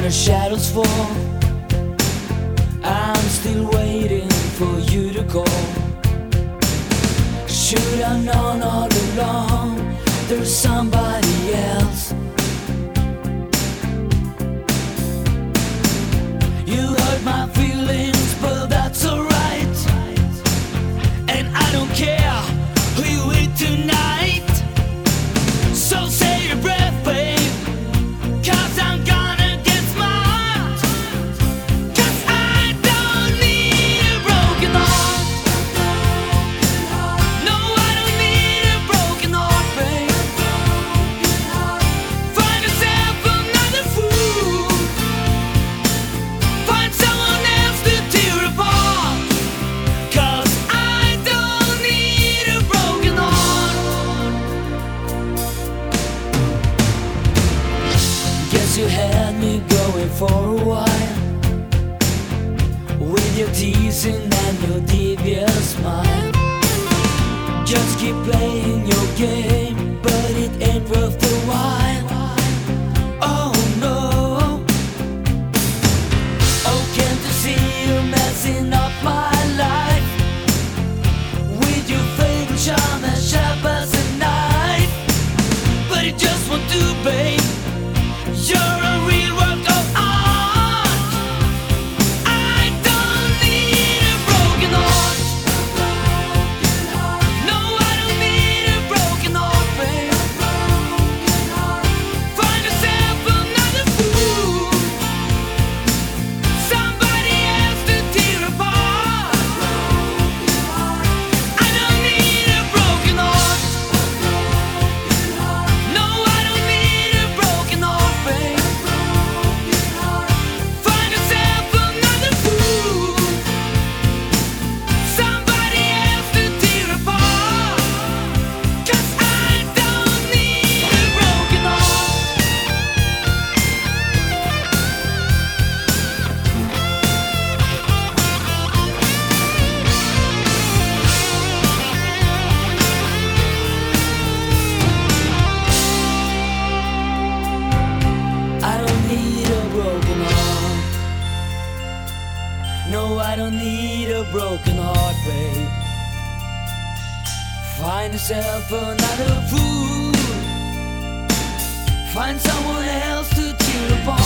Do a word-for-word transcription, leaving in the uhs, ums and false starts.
the shadows fall, I'm still waiting for you to call. Should I've known all along there's somebody else. You hurt my feelings, but that's alright, and I don't care who you with tonight. So save your breath, babe, 'cause I'm gonna get smart. 'Cause I don't need a broken heart. No, I don't need a broken heart, babe. Find yourself another fool. Find someone else to tear apart. 'Cause I don't need a broken heart. Guess you had me going for a while, with your teasing and your devious smile. Just keep playing your game, but it ain't worth the while. Oh no. Oh, can't you see you're messing up my life with your fatal charm as sharp as a knife? But it just won't do, babe. You're a real work of art. I don't need a broken heart. No, I don't need a broken heart, babe. Find yourself another fool. Somebody else to tear apart. I don't need a broken heart. No, I don't need a broken heart, babe. Find yourself another fool. Somebody else to tear apart. 'Cause I don't need a broken heart. I don't need a broken heart. No, I don't need a broken heart, babe. Find yourself another fool. Find someone else to tear apart.